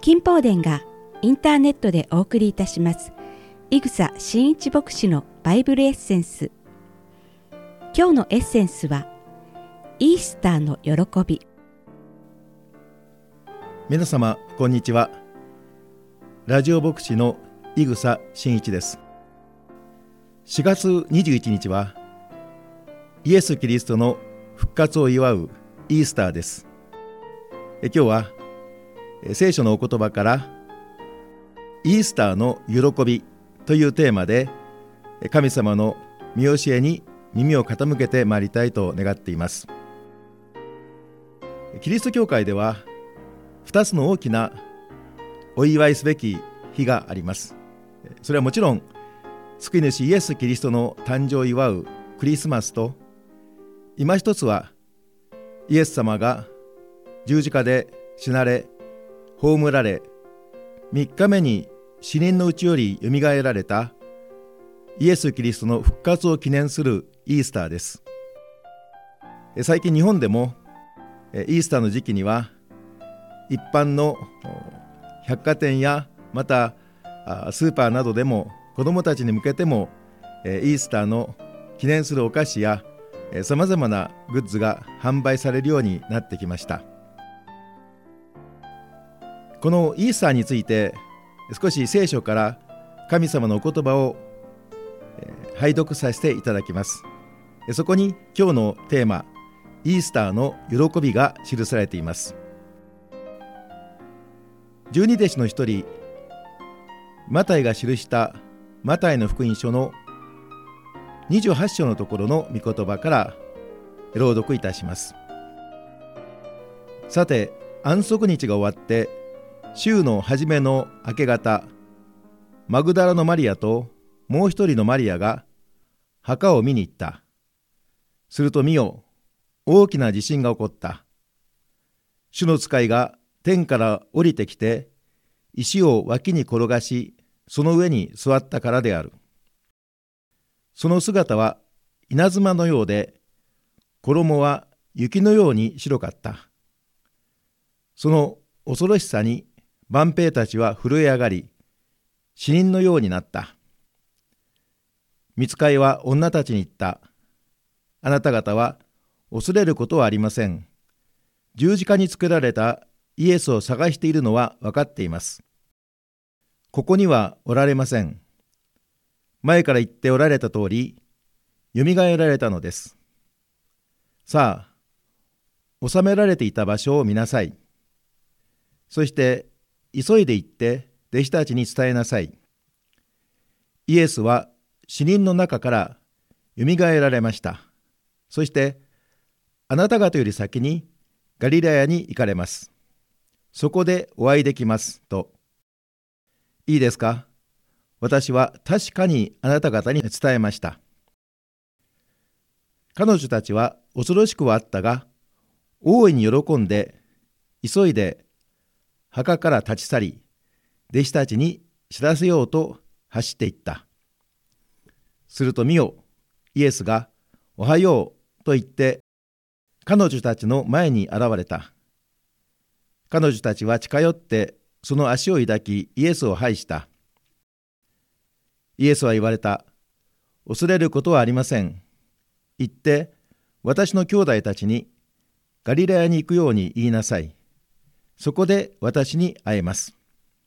金宝殿がインターネットでお送りいたします伊草真一牧師のバイブルエッセンス。今日のエッセンスはイースターの喜び。 皆様こんにちは。ラジオ牧師の伊草真一です。4月21日はイエス・キリストの復活を祝うイースターです。今日は聖書のお言葉からイースターの喜びというテーマで神様の御教えに耳を傾けてまいりたいと願っています。キリスト教会では2つの大きなお祝いすべき日があります。それはもちろん救い主イエス・キリストの誕生を祝うクリスマスと、今一つはイエス様が十字架で死なれ葬られ3日目に死人のうちよりよみがえられたイエス・キリストの復活を記念するイースターです。最近日本でもイースターの時期には一般の百貨店やまたスーパーなどでも子どもたちに向けてもイースターの記念するお菓子やさまざまなグッズが販売されるようになってきました。このイースターについて少し聖書から神様のお言葉を拝読させていただきます。そこに今日のテーマイースターの喜びが記されています。十二弟子の一人マタイが記したマタイの福音書の28章のところの御言葉から朗読いたします。さて安息日が終わって週の初めの明け方、マグダラのマリアともう一人のマリアが墓を見に行った。すると見よ、大きな地震が起こった。主の使いが天から降りてきて、石を脇に転がし、その上に座ったからである。その姿は稲妻のようで、衣は雪のように白かった。その恐ろしさに万兵たちは震え上がり、死人のようになった。御使いは女たちに言った。あなた方は恐れることはありません。十字架につけられたイエスを探しているのは分かっています。ここにはおられません。前から言っておられた通り、よみがえられたのです。さあ、収められていた場所を見なさい。そして急いで行って弟子たちに伝えなさい。イエスは死人の中からよみがえられました。そしてあなた方より先にガリラヤに行かれます。そこでお会いできますと。いいですか？私は確かにあなた方に伝えました。彼女たちは恐ろしくはあったが、大いに喜んで急いで墓から立ち去り、弟子たちに知らせようと走っていった。すると見よ、イエスがおはようと言って彼女たちの前に現れた。彼女たちは近寄ってその足を抱きイエスを拝した。イエスは言われた。恐れることはありません。行って私の兄弟たちにガリラヤに行くように言いなさい。そこで私に会えます。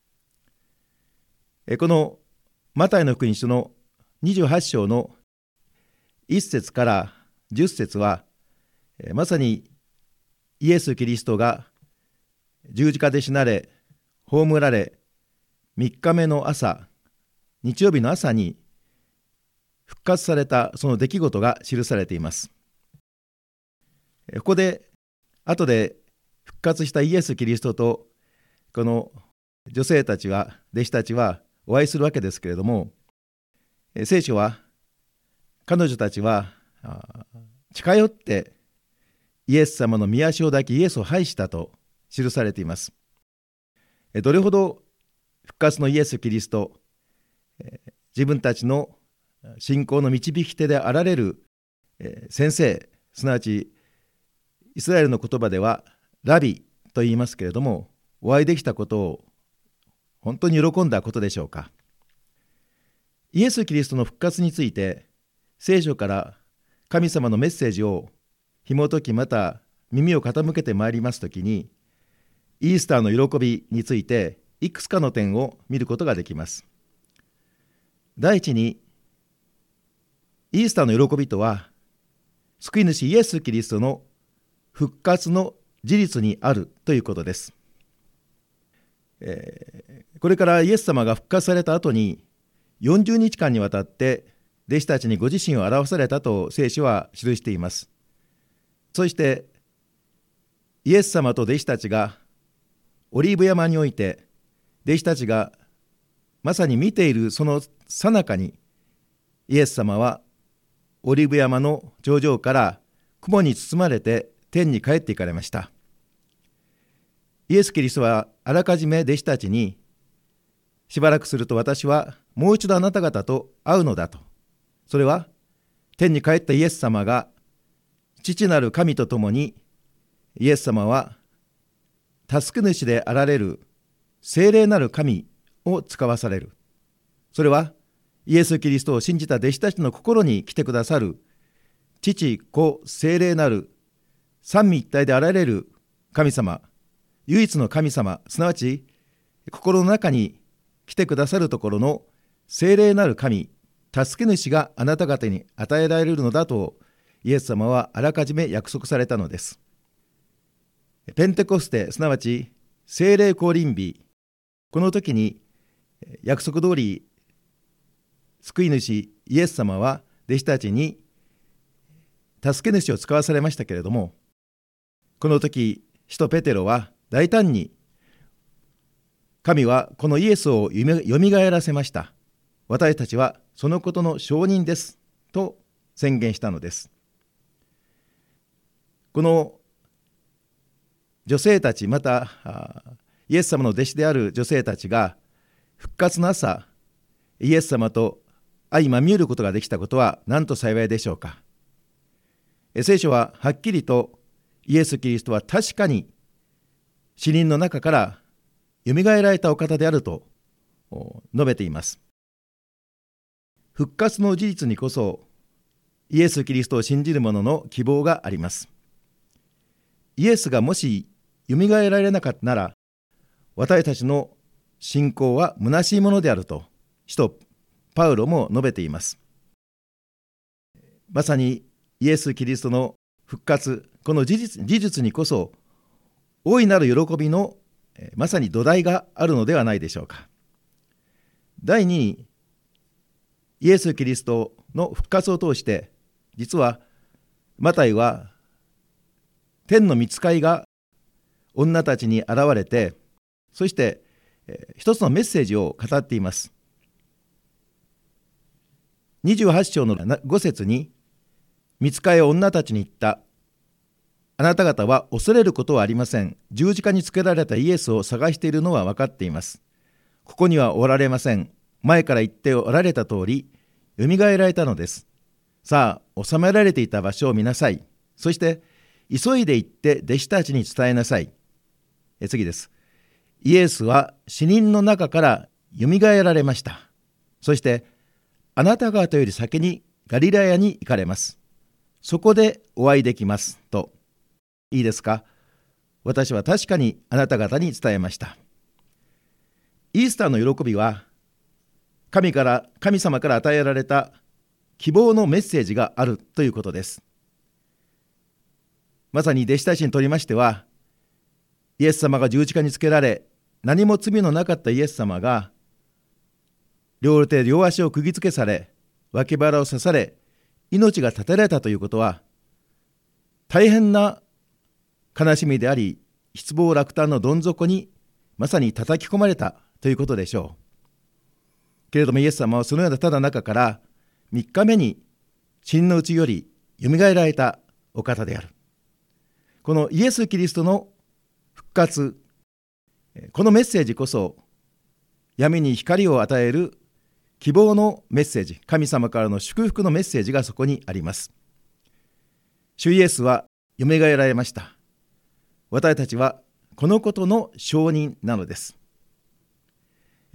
このマタイの福音書の28章の1節から10節はまさにイエス・キリストが十字架で死なれ葬られ3日目の朝、日曜日の朝に復活されたその出来事が記されています。ここで後で復活したイエス・キリストとこの女性たちは、弟子たちはお会いするわけですけれども、聖書は彼女たちは近寄ってイエス様の御足を抱きイエスを拝したと記されています。どれほど復活のイエス・キリスト、自分たちの信仰の導き手であられる先生、すなわちイスラエルの言葉ではラビと言いますけれども、お会いできたことを本当に喜んだことでしょうか。イエス・キリストの復活について、聖書から神様のメッセージを紐解き、また耳を傾けてまいりますときに、イースターの喜びについていくつかの点を見ることができます。第一に、イースターの喜びとは、救い主イエス・キリストの復活の事実にあるということです。これからイエス様が復活された後に、40日間にわたって弟子たちにご自身を表されたと聖書は記しています。そしてイエス様と弟子たちがオリーブ山において、弟子たちがまさに見ているその最中に、イエス様はオリーブ山の頂上から雲に包まれて天に帰って行かれました。イエス・キリストはあらかじめ弟子たちに、しばらくすると私はもう一度あなた方と会うのだと。それは天に帰ったイエス様が父なる神と共に、イエス様は助け主であられる聖霊なる神を使わされる。それはイエス・キリストを信じた弟子たちの心に来てくださる父、子、聖霊なる三位一体であられる神様、唯一の神様、すなわち心の中に来てくださるところの聖霊なる神、助け主があなた方に与えられるのだと、イエス様はあらかじめ約束されたのです。ペンテコステ、すなわち聖霊降臨日、この時に約束通り救い主イエス様は弟子たちに助け主を使わされましたけれども、この時使徒ペテロは大胆に、神はこのイエスをよみがえらせました。私たちはそのことの証人ですと宣言したのです。この女性たち、またイエス様の弟子である女性たちが復活の朝、イエス様と相まみえることができたことはなんと幸いでしょうか。聖書ははっきりとイエス・キリストは確かに死人の中からよみがえられたお方であると述べています。復活の事実にこそイエス・キリストを信じる者の希望があります。イエスがもしよみがえられなかったなら、私たちの信仰は虚しいものであると使徒パウロも述べています。まさにイエス・キリストの復活、この事実にこそ大いなる喜びのまさに土台があるのではないでしょうか。第2に、イエス・キリストの復活を通して、実はマタイは天の御使いが女たちに現れて、そして一つのメッセージを語っています。28章の5節に、御使いは女たちに言った。あなた方は恐れることはありません。十字架につけられたイエスを探しているのは分かっています。ここにはおられません。前から言っておられた通り、よみがえられたのです。さあ、収められていた場所を見なさい。そして、急いで行って弟子たちに伝えなさい。次です。イエスは死人の中からよみがえられました。そして、あなた方より先にガリラヤに行かれます。そこでお会いできますと。いいですか？私は確かにあなた方に伝えました。イースターの喜びは、神様から与えられた希望のメッセージがあるということです。まさに弟子たちにとりましては、イエス様が十字架につけられ、何も罪のなかったイエス様が、両手両足を釘付けされ、脇腹を刺され、命が絶てられたということは、大変な悲しみであり、失望落胆のどん底にまさに叩き込まれたということでしょう。けれどもイエス様はそのようなただ中から3日目に死人のうちよりよみがえられたお方である。このイエス・キリストの復活、このメッセージこそ闇に光を与える希望のメッセージ、神様からの祝福のメッセージがそこにあります。主イエスはよみがえられました。私たちはこのことの証人なのです。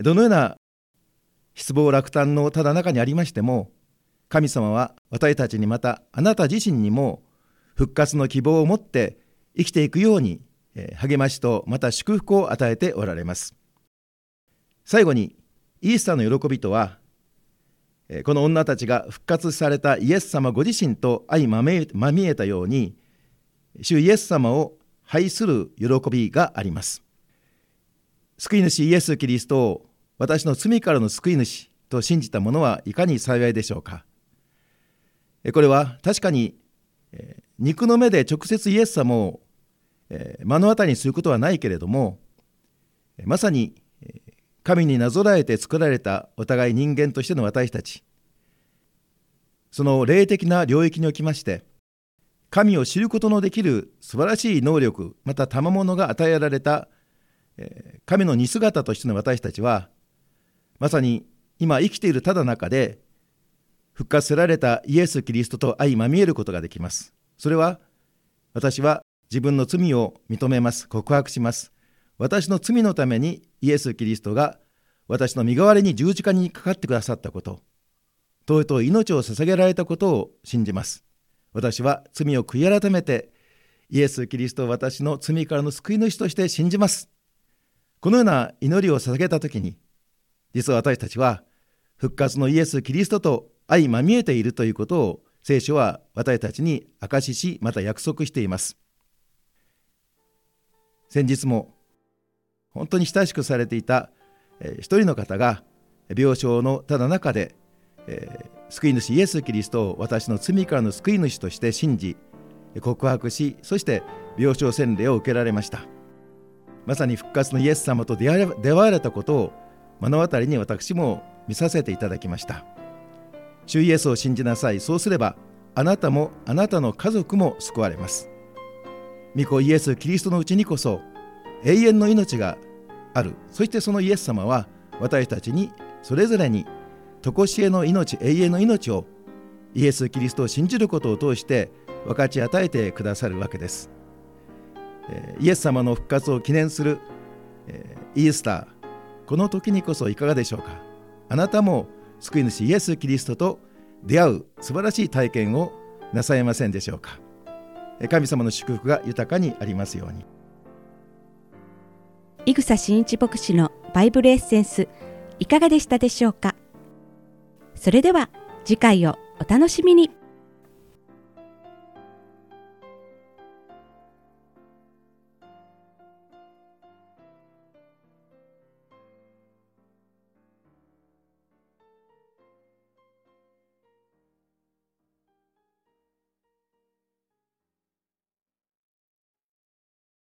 どのような失望落胆のただ中にありましても、神様は私たちに、またあなた自身にも復活の希望を持って生きていくように励ましとまた祝福を与えておられます。最後に、イースターの喜びとは、この女たちが復活されたイエス様ご自身と相まみえたように、主イエス様を拝する喜びがあります。救い主イエス・キリストを私の罪からの救い主と信じた者はいかに幸いでしょうか。これは確かに肉の目で直接イエス様を目の当たりにすることはないけれども、まさに神になぞらえて作られたお互い人間としての私たち、その霊的な領域におきまして神を知ることのできる素晴らしい能力、また賜物が与えられた神の似姿としての私たちは、まさに今生きているただ中で復活せられたイエス・キリストと相まみえることができます。それは、私は自分の罪を認めます、告白します。私の罪のためにイエス・キリストが私の身代わりに十字架にかかってくださったこと、とうとう命を捧げられたことを信じます。私は罪を悔い改めてイエス・キリストを私の罪からの救い主として信じます。このような祈りを捧げたときに、実は私たちは復活のイエス・キリストと相まみえているということを聖書は私たちに証しし、また約束しています。先日も本当に親しくされていた一人の方が病床のただ中で、救い主イエス・キリストを私の罪からの救い主として信じ告白し、そして病床洗礼を受けられました。まさに復活のイエス様と出会われたことを目の当たりに私も見させていただきました。主イエスを信じなさい。そうすればあなたもあなたの家族も救われます。御子イエス・キリストのうちにこそ永遠の命がある。そしてそのイエス様は私たちにそれぞれに常しえの命、永遠の命をイエス・キリストを信じることを通して分かち与えてくださるわけです。イエス様の復活を記念するイースター、この時にこそいかがでしょうか。あなたも救い主イエス・キリストと出会う素晴らしい体験をなさいませんでしょうか。神様の祝福が豊かにありますように。 伊草真一牧師のバイブルエッセンス、いかがでしたでしょうか。それでは次回をお楽しみに。